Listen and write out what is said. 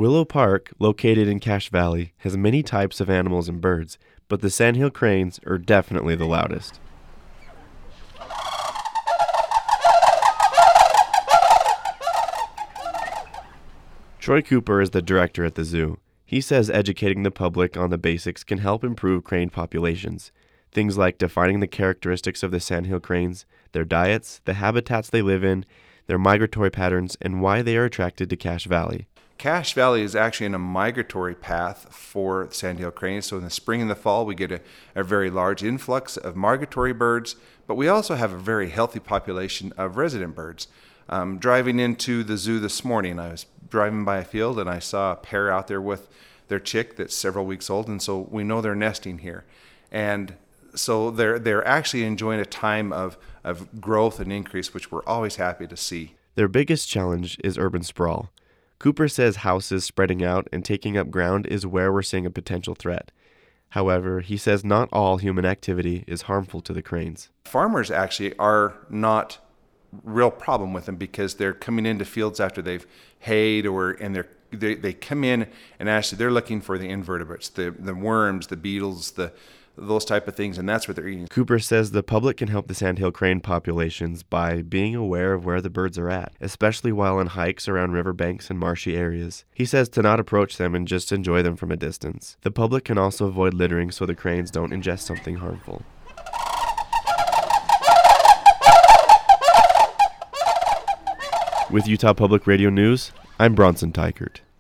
Willow Park, located in Cache Valley, has many types of animals and birds, but the sandhill cranes are definitely the loudest. Troy Cooper is the director at the zoo. He says educating the public on the basics can help improve crane populations. Things like defining the characteristics of the sandhill cranes, their diets, the habitats they live in, their migratory patterns, and why they are attracted to Cache Valley. Cache Valley is actually in a migratory path for sandhill cranes. So in the spring and the fall, we get a very large influx of migratory birds, but we also have a very healthy population of resident birds. Driving into the zoo this morning, I was driving by a field and I saw a pair out there with their chick that's several weeks old, and so we know they're nesting here. And so they're actually enjoying a time of growth and increase, which we're always happy to see. Their biggest challenge is urban sprawl. Cooper says houses spreading out and taking up ground is where we're seeing a potential threat. However, he says not all human activity is harmful to the cranes. Farmers actually are not real problem with them because they're coming into fields after they've hayed and they come in and actually they're looking for the invertebrates, the worms, the beetles, those type of things, and that's what they're eating. Cooper says the public can help the sandhill crane populations by being aware of where the birds are at, especially while on hikes around riverbanks and marshy areas. He says to not approach them and just enjoy them from a distance. The public can also avoid littering so the cranes don't ingest something harmful. With Utah Public Radio News, I'm Bronson Tykert.